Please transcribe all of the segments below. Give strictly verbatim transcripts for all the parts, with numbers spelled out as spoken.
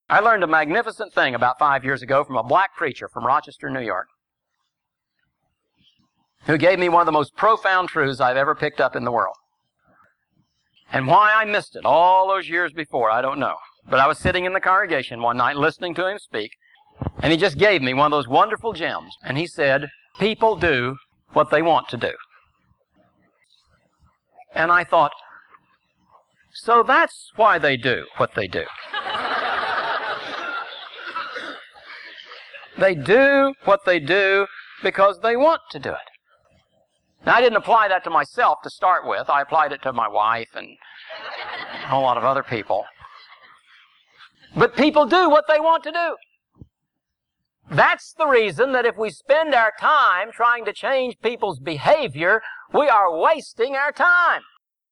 I learned a magnificent thing about five years ago from a black preacher from Rochester, New York, who gave me one of the most profound truths I've ever picked up in the world. And why I missed it all those years before, I don't know. But I was sitting in the congregation one night listening to him speak, and he just gave me one of those wonderful gems. And he said, people do what they want to do. And I thought, so that's why they do what they do. They do what they do because they want to do it. Now, I didn't apply that to myself to start with. I applied it to my wife and a whole lot of other people. But people do what they want to do. That's the reason that if we spend our time trying to change people's behavior, we are wasting our time.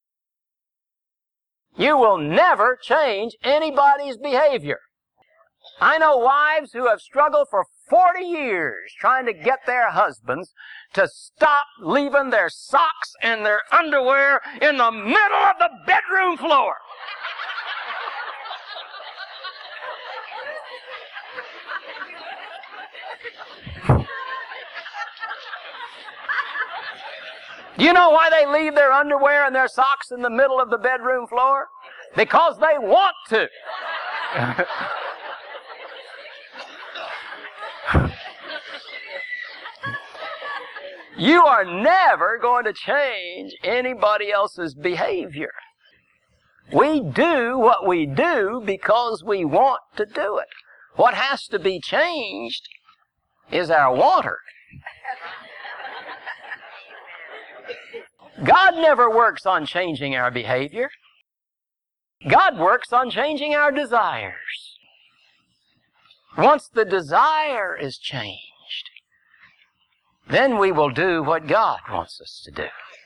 You will never change anybody's behavior. I know wives who have struggled for forty years trying to get their husbands to stop leaving their socks and their underwear in the middle of the bedroom floor. Do you know why they leave their underwear and their socks in the middle of the bedroom floor? Because they want to. You are never going to change anybody else's behavior. We do what we do because we want to do it. What has to be changed is our wanter. God never works on changing our behavior. God works on changing our desires. Once the desire is changed, then we will do what God wants us to do.